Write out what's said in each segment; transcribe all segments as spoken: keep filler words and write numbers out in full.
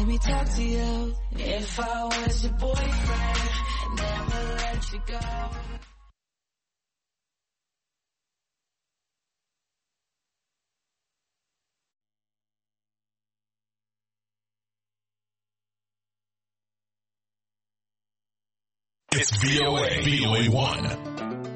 let me talk to you. If I was your boyfriend, I'd never let you go. It's V O A, V O A one.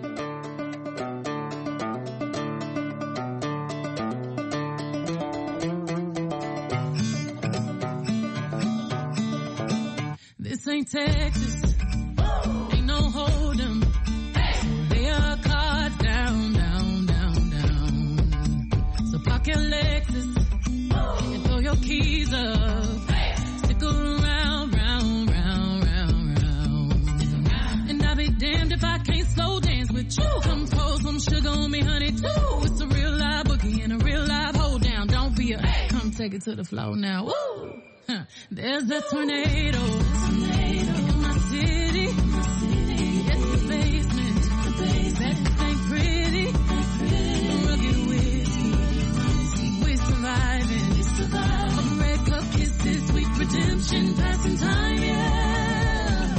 This ain't Texas, ain't no hold'em. Lay our cards down, down, down, down. So park your Lexus and throw your keys up. Stick around, round, round, round, round. And I'll be damned if I can't slow dance with you. Come pour some sugar on me, honey, too. It's a real live boogie and a real live hold down. Don't be a, come take it to the floor now. Woo! Huh. There's a tornado, tornado in my city. My city. It's the basement. The basement. That ain't pretty. pretty. Rugged whiskey. We're surviving. We're surviving. Red cup kisses, sweet redemption, passing time, yeah.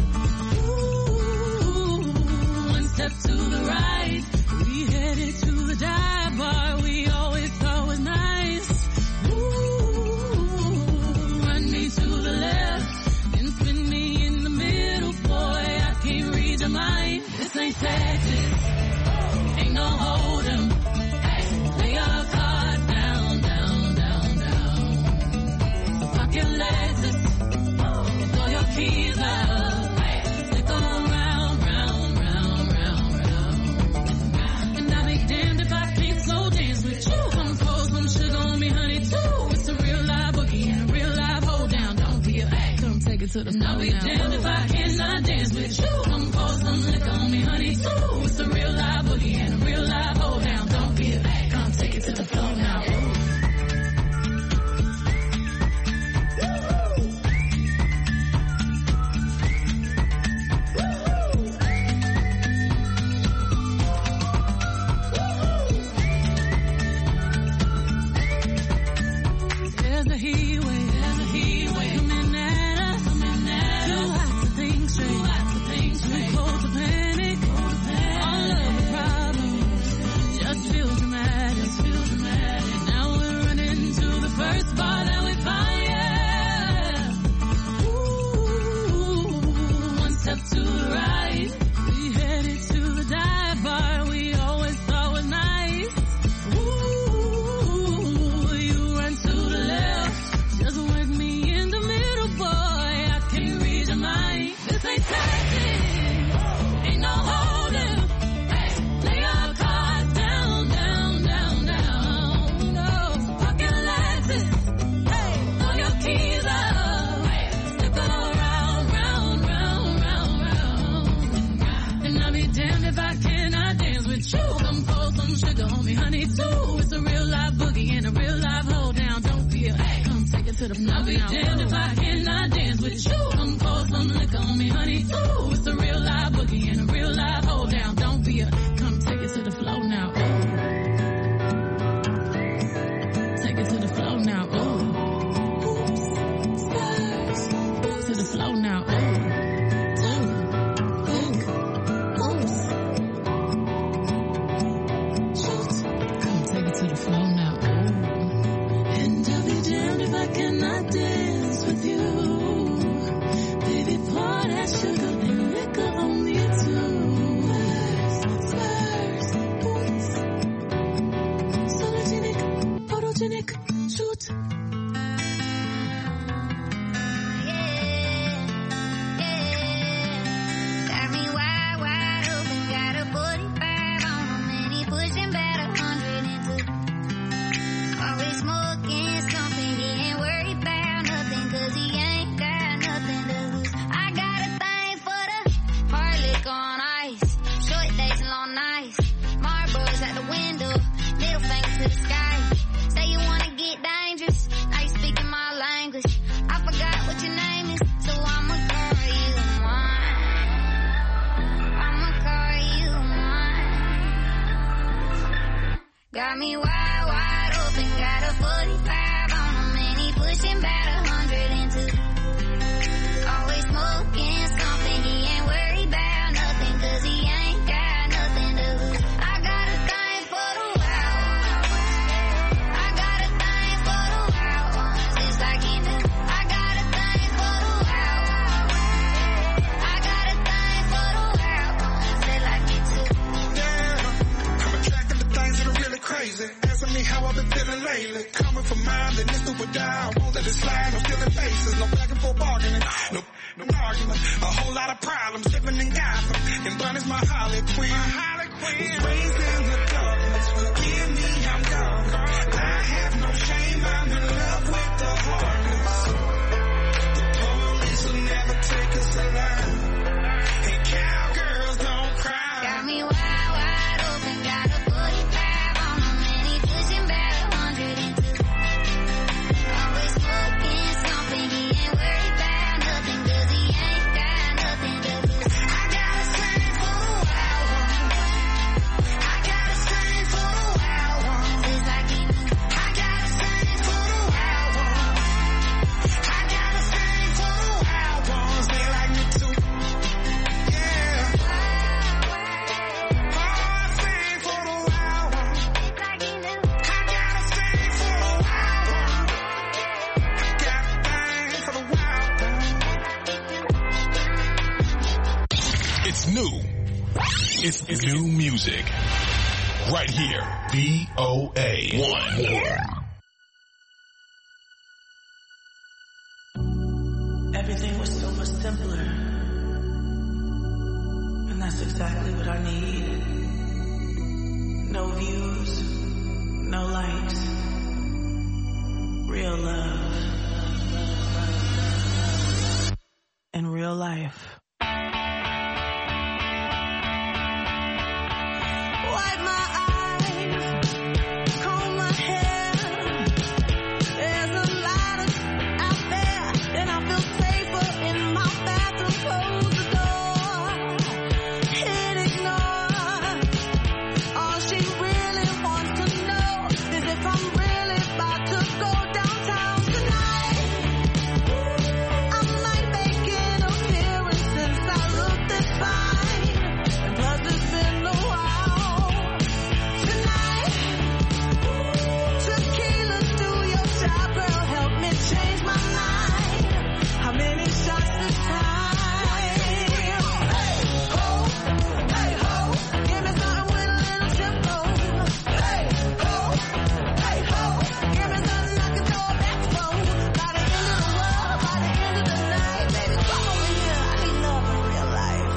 Ooh, one step to the right, we headed to the dive bar we always thought was nice. To the left, then spin me in the middle, boy, I can't read your mind. This ain't Texas, ain't no hold'em. Lay your cards down, down, down, down. Park your Lexus, and throw your keys up. Stick around, round, round, round, round. And I'll be damned if I can't slow dance with you. Come pour some sugar on me, honey, too. It's a real live boogie and a real live hold down. Don't be a come take it to the floor. I'll be damned if I cannot dance with you. Come pour some liquor on me, honey, too. It's a real live boogie and a real live hold down. Don't be a come take it to the floor now. There's a heat wave, there's a heat wave coming at us, coming at us. Too hot to think straight, too hot to think straight. Too cold to panic, cold to panic. All of the problems just feel dramatic, just feel dramatic. Now we're running to the first bar that we find, yeah. Ooh, one step to the right, we headed to the dive bar we always thought was nice. Ooh, you run to the left, just work me in the middle, boy, I can't read your mind. This ain't Texas, ain't no hold'em. Lay your cards down, down, down, down. No, park your Lexus, hey, throw your keys up. Stick around, round, round, round, round. And I'll be damned if I cannot dance with you. Come pour some sugar on me, honey, too. It's a real live boogie and a real live hold down. Don't be a come take it to the floor. I'll be damned if I cannot dance with you. Come pour some liquor on me, honey, too. It's a real live boogie and a real live hold down. Don't be a come take it to the floor now. Ooh. Take it to the floor now. Ooh. Oops. Spurs. To the floor now. Ooh. Ooh. Ooh. Oops. Shoot. Come take it to the floor now. Ooh. And I'll be damned if I cannot dance with you. Baby, pour that sugar and liquor on me too. Spurs, boots, sologenic, photogenic, shoot. Got me wide, wide open, got a forty-five on him, and he pushing about a hundred into. Always smoking something, he ain't worried about nothing, cause he ain't got nothing to lose. I got a thing for the hard liquor on ice, short days and long nights, Marlboros at the window, middle finger to the sky. Say you wanna get dangerous, now you speaking my language. I forgot what your name is, so I'ma call you mine. I'ma call you mine. Got me wide, wide open, got a forty-five on him, and he pushing about a hundred into. smile, won't let it slide, no stealing faces, no back and forth bargaining, no, no argument, a whole lot of problems, living in Gotham, and Bunny's my Harley Quinn, my Harley Quinn, was raised in the darkness, forgive me, I'm gone, I have no shame, I'm in love with the heartless, the police will never take us alive, and cowgirls don't cry. Got me wild, wide open, got a forty-five on them, and he pushing back a hundred and two. Always smoking something, he ain't worried about nothing, cause he ain't got nothing to lose. I got a slang for the wild ones. I got a slang for the wild ones. It's like he knew. I got a slang for the wild ones. I got a slang for the wild ones. They like me too. It's new. It's, it's new music. Right here. B O A one. Everything was so much simpler. And that's exactly what I need. No views, no likes. Real love. In real life. Wipe my eyes, comb my hair. There's a lot of out there, and I feel safer in my bathroom. Close the door, hit ignore. All she really wants to know is if I'm really about to go downtown tonight. I might make an appearance since I look this fine, and plus it's been a while. Tonight, tequila, do your job, girl, help me change my mind. How many shots this time? Hey ho, hey ho, give me something with a little tempo. Hey ho, hey ho, give me something I can throw back for. By the end of the world, by the end of the night, baby, come over here. I need love in real life.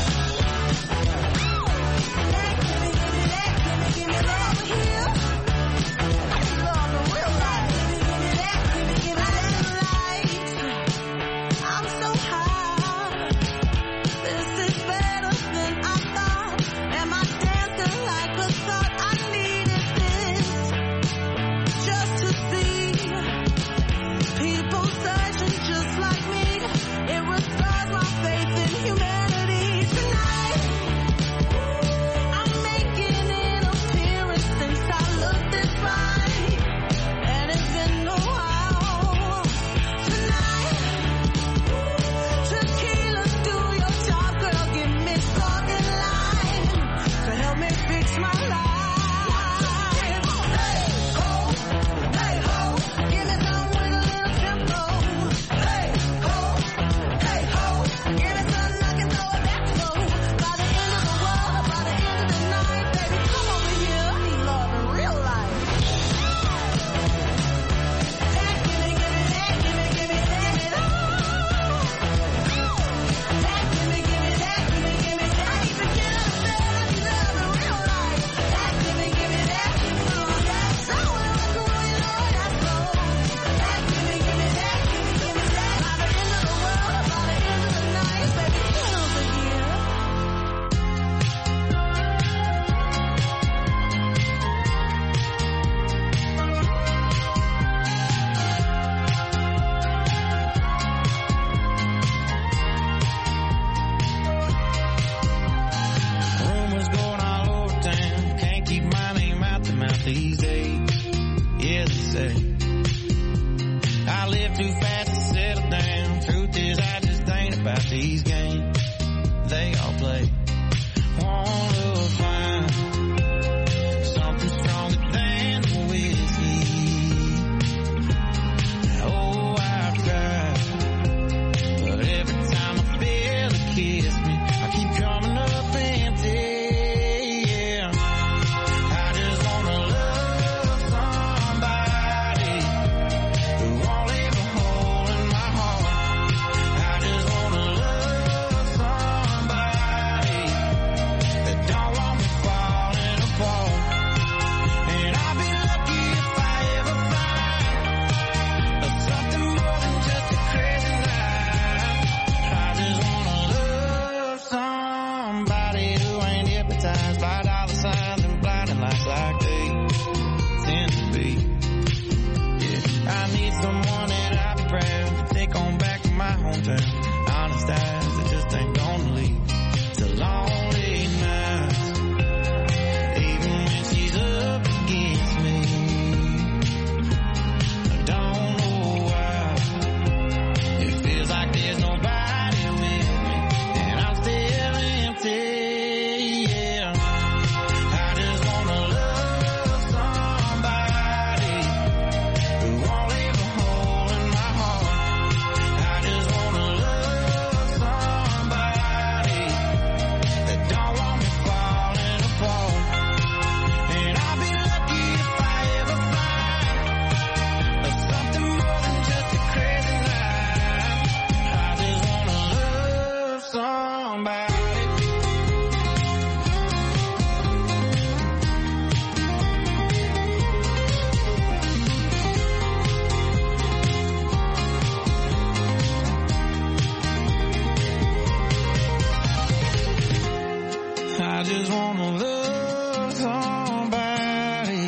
That, give me, give me that, give me, give me love over here. I need love in real life. Give me, give me that, give me, give me that light. I'm so high. This is better than I thought. Am I dancing like a thought? I needed this just to see people searching just like me. It restores my faith in humanity. Tonight, I'm making an appearance since I looked this fine, and it's been a while. Tonight, tequila, do your job, girl, give me sparking line to help me fix my life. Hey ho, hey ho, give me some with a little tempo. Hey ho, hey ho, give me something I can throw it back for. By the end of the world, by the end of the night, baby, come over here. I need love in real life. That, give me, give me that, give me, give me that, give me that. That, give me, give me that, give me, give me that. I need to get upset. I need love in real life. That, give me, give me that, give me, give me that. I wanna rock and roll, you know that's so. That, give me, give me that, give me, give me that. By the end of the world, by the end of the night, baby, get over here. Rumors going all over town. Can't keep my name out the mouth these days. Yeah, they say I live too fast to settle down. Truth is, I just ain't about these games they all play. Won't look fine. Something stronger than the whiskey. Oh, I've tried, but every time I feel it kiss me, I keep coming up empty. Yeah, I just wanna love somebody who won't something. Honest eyes that just ain't gonna leave. It's a lonely night. Even when she's up against me. I don't know why. It feels like there's nobody with me. And I'm still empty. I just wanna love somebody.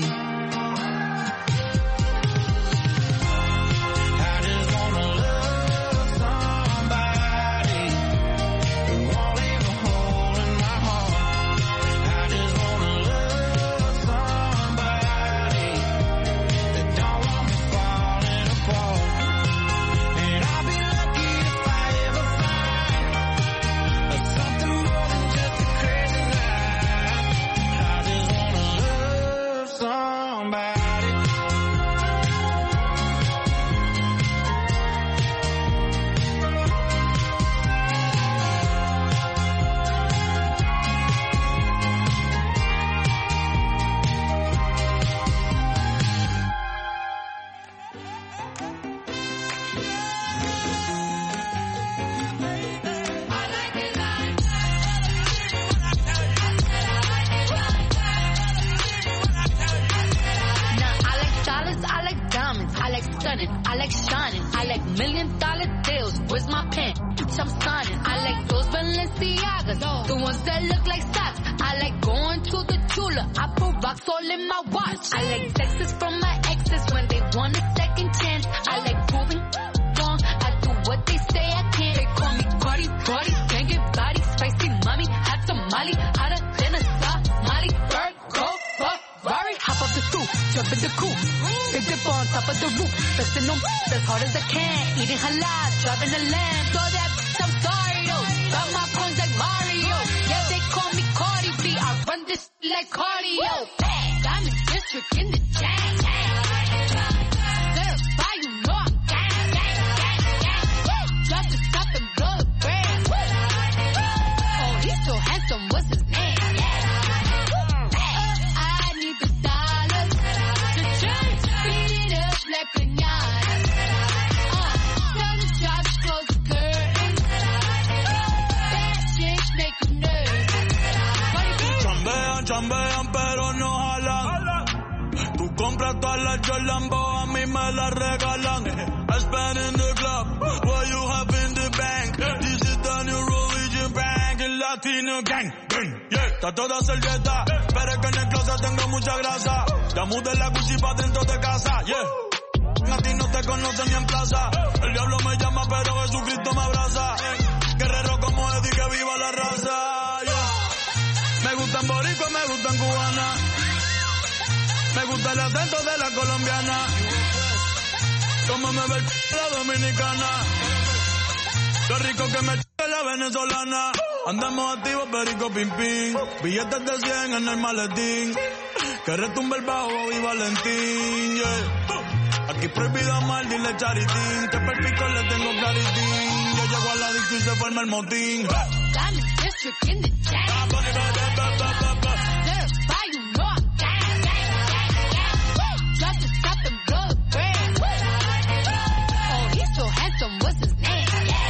I just wanna love somebody who won't leave a hole in my heart. I just wanna love somebody that don't want me falling apart. And I'll be lucky if I ever find something more than just a crazy I like shining, I like million dollar deals. Where's my pen? I'm signing. I like those Balenciagas, the ones that look like socks. I like going to the Tula. I put rocks all in my watch. I like texts from my exes when they want a second chance. I like proving wrong. I do what they say I can't. They call me Cardi, Cardi, can't get body, spicy mommy, hot tamale, hotter than a Somali. Bird, go, fuck, Rari, hop off the stoop, jump in the coupe. They dip on top of the roof, flexing them as hard as I can. Eating halal, driving a lamb. So that I'm sorry though. Got my coins like Mario. Yeah, they call me Cardi B. I run this like cardio. Diamond District in the jam. Verify, you know I'm gang, gang, gang, gang. Drop the top and blow the brand. Oh, he's so handsome. What's his name? I need the dollars. The change. Beat it up like piñata. Uh, tell the shop to close the curtains. Bad chicks make them nervous. Chambean, chambean, pero no jalan. Tú compras todas las Jolambo, a mí me las regalan. I spend in the club, what you have in the bank. This is the new religion bank, el Latino gang. Yeah, está toda servieta, pero es que en el closet tengo mucha grasa. Ya mudé la Gucci pa' dentro de casa, yeah. A ti no te conocen ni en plaza. El diablo me llama, pero Jesucristo me abraza. Guerrero como Eddie, que viva la raza, yeah. Me gustan boricua, me gustan cubana. Me gusta el acento de la colombiana. Como me ve el la dominicana. Lo rico que me ch la venezolana. Andamos activos, perico, pim, pim. Billetes de cien en el maletín. Que retumbe el bajo y Valentín, yeah. Aquí prohibido mal, dile charitín. Que perpico le tengo claritín. Yo llego a la disco y se forma el motín. Diamond District in the jam. Verify, you know I'm gang, gang, gang, gang. Drop the top and blow the brand. Oh, he's so handsome. What's his name?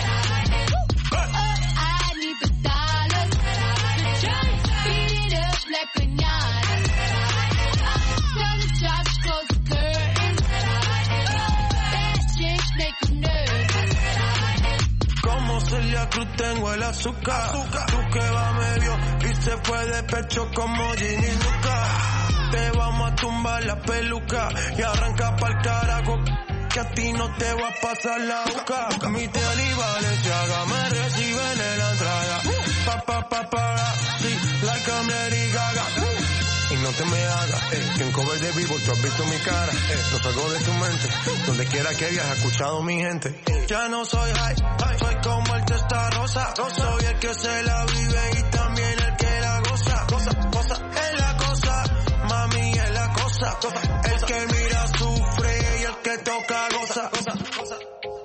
I need the dollars. The change. Beat it up like piñata. Tell the shop to close the curtains. Bad chicks make them nervous. Como Celia Cruz tengo el azúcar. Tú que va medio y se fue de pecho como Ginny Luca. Te vamos a tumbar la peluca y arranca pa'l carajo. que a ti no te va a pasar la boca. Mi tele y Valenciaga me reciben en la entrada. Pa, pa, pa, pa, sí, like I'm Lady Gaga. Y no te me hagas, eh, que en cover de vivo tú has visto mi cara, eh, lo saco de tu mente, donde quiera que hayas escuchado mi gente. Ya no soy high, high, soy como el testa rosa, soy el que se la vive y también el que la goza, cosa, cosa, es la cosa, mami es la cosa, cosa, el que mira sufre y el que toca goza, goza, goza.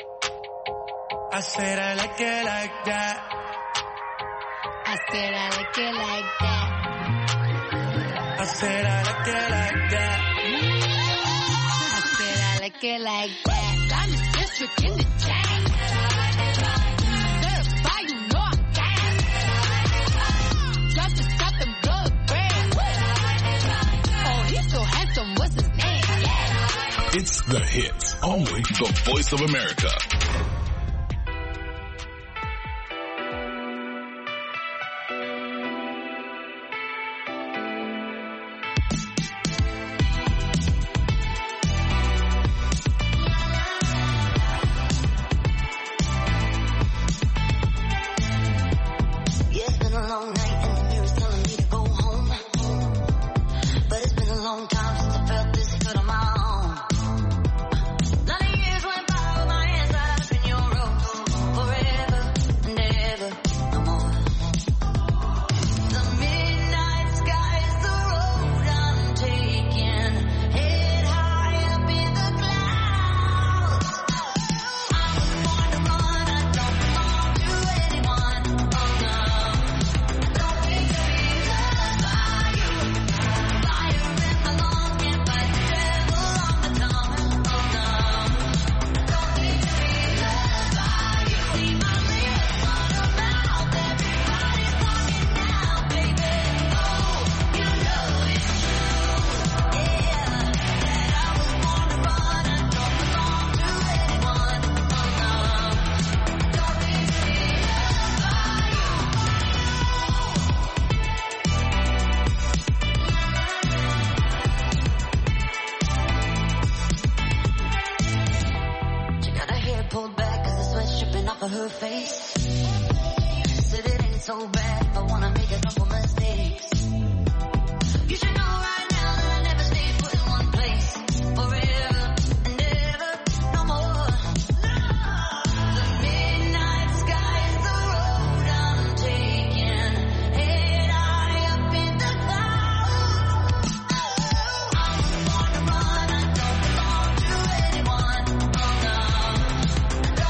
I said I like it like that. I said I like it like that. I said I like it like that. I said I like it like that. I'm the district in the chain. Certified, you know I'm gas. Drop the top and blow the brand. Oh, he's so handsome, what's his name? Yeah. It's the hits, only the Voice of America.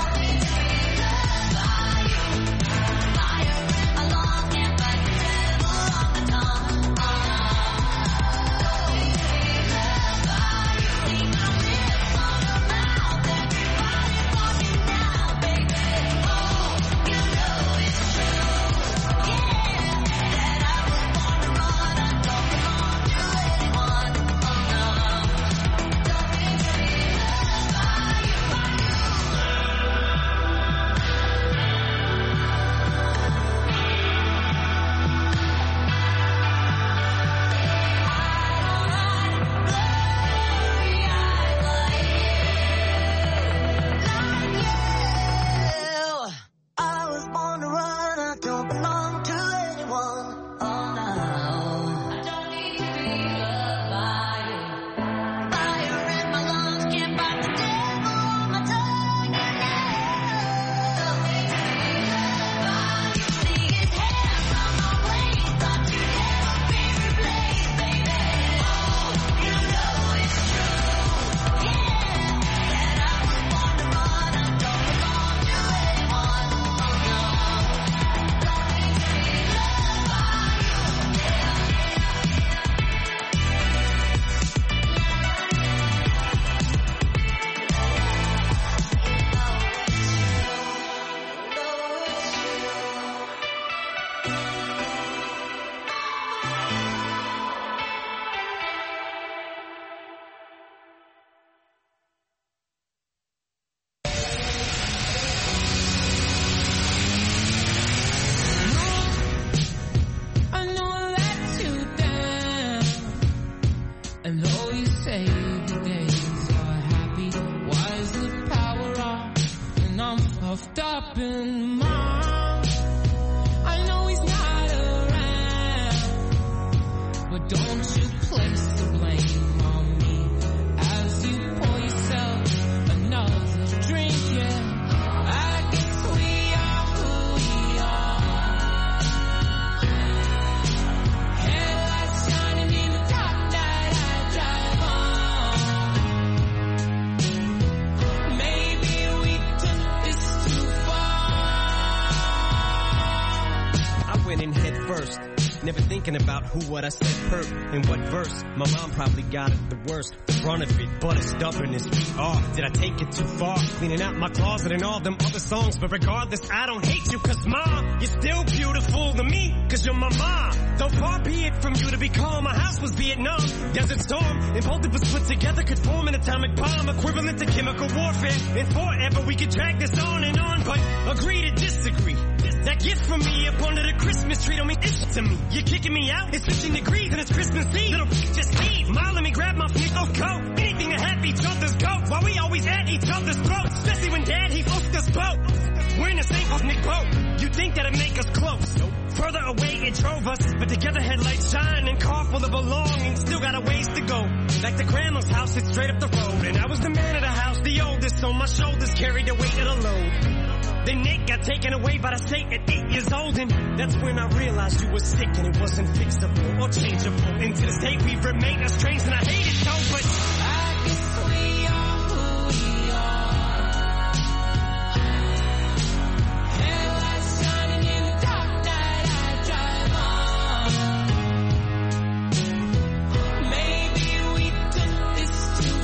Fire puffed up in mom. I know he's not around, but don't you place the blame on me as you pour yourself another drink, yeah. I guess we are who we are. Headlights shining in the dark night I drive on. Maybe we took this too far. I went in head first, never thinking about who, what I said, perp, and what verse. My mom probably got it the worst, the brunt of it, but it's stubbornness. We are. Did I take it too far? Cleaning out my closet and all them other songs, but regardless, I don't hate you, cause mom, you're still beautiful to me, cause you're my mom. Though far be it from you to be calm, my house was Vietnam, Desert Storm, and both of us put together could form an atomic bomb, equivalent to chemical warfare, and forever we could drag this on and on, but agree to disagree. That gift from me up under the Christmas tree don't mean it's to me. You're kicking me out, it's fifteen degrees and it's Christmas Eve. Little just leave, Ma, let me grab my Fnico coat. Anything to have each other's goat, while we always at each other's throats. Especially when Dad, he floats us boat. We're in the same ethnic boat. You think that'd make us close? Further away it drove us, but together headlights shine and car full of belongings. Still got a ways to go. Like the grandma's house, it's straight up the road. And I was the man of the house, the oldest, so my shoulders carried the weight of the load. Then Nick got taken away by the state at eight years old, and that's when I realized you were sick and it wasn't fixable or changeable. And to this day we've remained estranged and I hate it so, but I guess we are who we are. Headlights shining in the dark night I drive on. Maybe we took this too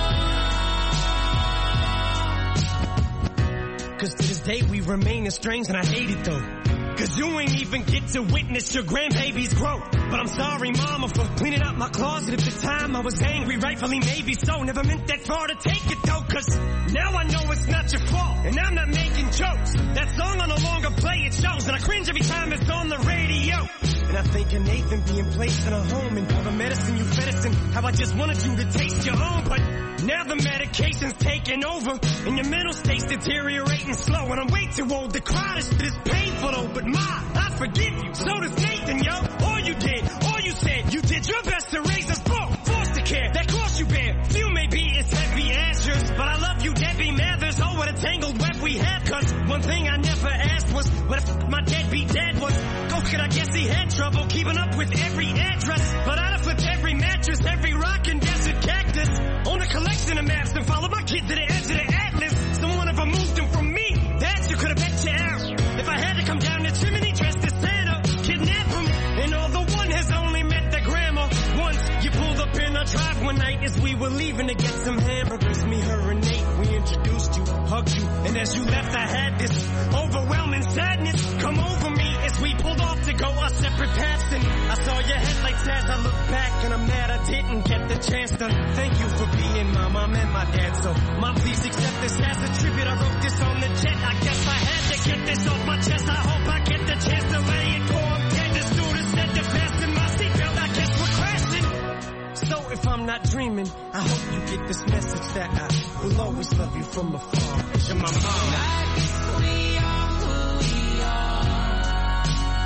far. cause to this day we remain estranged and I hate it though. Cause you ain't even get to witness your grandbaby's growth. But I'm sorry, mama, for cleaning out my closet at the time. I was angry, rightfully maybe so. Never meant that far to take it though. Cause now I know it's not your fault, and I'm not making jokes. That song I no longer play, it shows, and I cringe every time it's on the radio. And I think of Nathan being placed in a home, and all the medicine you fed us, and how I just wanted you to taste your own. But now the medication's taking over, and your mental state's deteriorating slow. And I'm way too old to cry, this shit is painful though. But Ma, I forgive you, so does Nathan, yo. All you did, all you said, you did your best to raise us both. Foster care, that cross you bear, few may be as heavy as yours, but I love you, Debbie Mathers. Oh, what a tangled web we have. Cause one thing I never asked was what if my deadbeat dad was. Go kid, I guess he had trouble keeping up with every address, but I'd have flipped every mattress, every rock and desert cactus, own a collection of maps and followed my kid to the edge of the atlas. Someone ever moved them from me, that you could have bet you out. If I had to come down the chimney dressed as Santa, kidnap him, and although one has only met the grandma once, you pulled up in our drive one night as we were leaving to get some hamburgers. Me, her, and Nate, we introduced you, hugged you, and as you left I had this overwhelming sadness come over me as we pulled off to go our separate paths. And I saw your headlights as I looked back, and I'm mad I didn't get the chance to thank you for being my mom and my dad. So Mom, please accept this as a tribute. I wrote this on the jet, I guess I had to get this off my chest. I hope I get the chance to lay it for I'm dead. The stewardess said to fasten my seatbelt, I guess we're crashing. So if I'm not dreaming, I hope you get this message that I will always love you from afar. You're my mom. I guess we are who we are.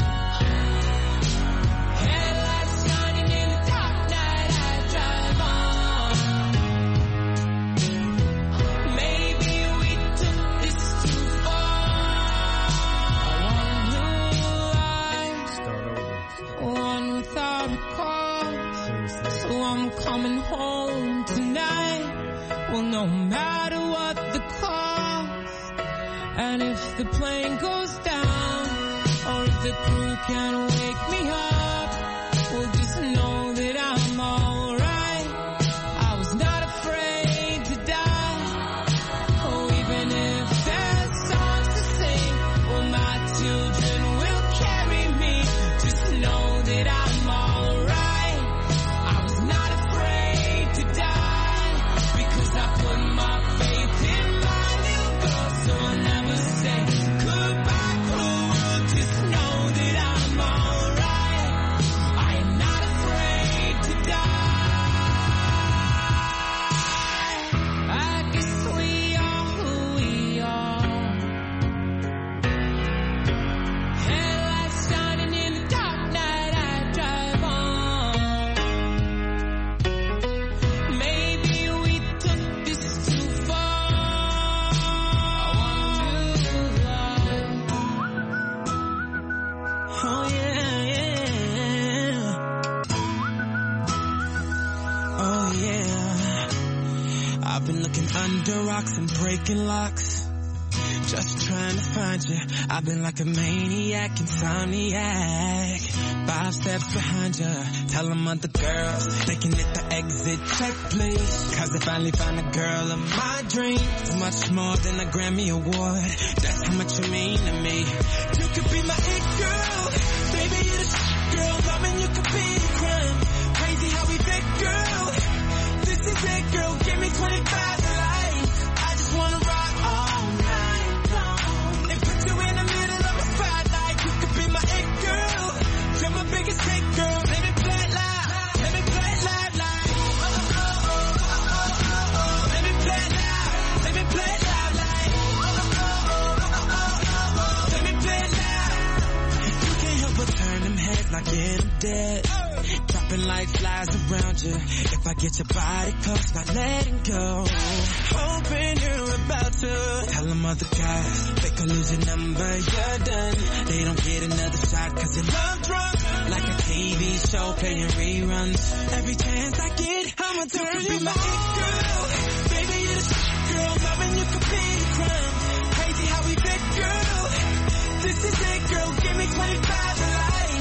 Headlights shining in the dark night I drive on. Maybe we took this too far. I want blue lights, one without a cause. So I'm coming home tonight. Well, no matter what the cost, and if the plane goes down, or if the crew can't wake me up, well, just know that I'm alright. I was not afraid to die. Oh, even if there's songs to sing, well, my children will carry me. Just know that I'm alright. I was not afraid to die, because I put my faith in my little girl. So I'll never say goodbye, cruel world. Just know that I'm alright. rocks and breaking locks. Just trying to find you. I've been like a maniac, insomniac. Five steps behind you. Tell them other girls they can hit the exit check, please. Cause I finally found a girl of my dreams. Much more than a Grammy award. That's how much you mean to me. You could be my it girl. Baby, you're the shit girl. Loving you could be a crime. Crazy how we fit, girl. This is it, girl. Give me twenty-five to life. I just wanna rock all night long. And put you in the middle of a spotlight. You could be my it girl. You're my biggest hit, girl. Let me play it live. Let me play it live, live. Oh, oh, oh, oh, oh, oh, oh. Let me play it live. Let me play it live, live. Oh, oh, oh, oh, oh, oh, oh. Let me play it live. You can't help but turn them heads like yeah, I'm dead. Dropping like flies around you. If I get your body close, not letting go. Hoping you're about to tell them other guys they could lose your number, you're done. They don't get another shot cause you're love drunk. Like a T V show playing reruns. Every chance I get, I'ma turn you my it girl. Baby, you're the shit girl. Loving you could be a crime. Crazy how we fit, girl. This is it, girl. Give me twenty-five to life.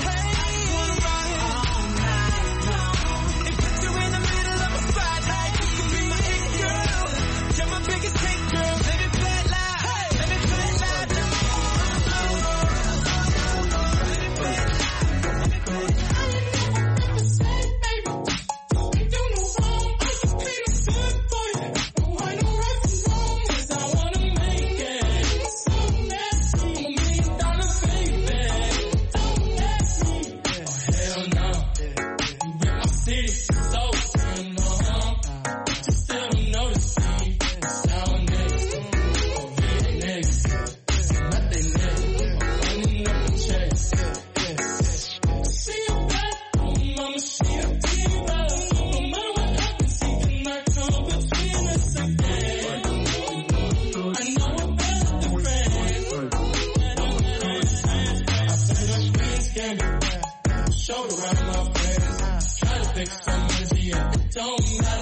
Shoulder around my face, try to fix some energy, it don't matter.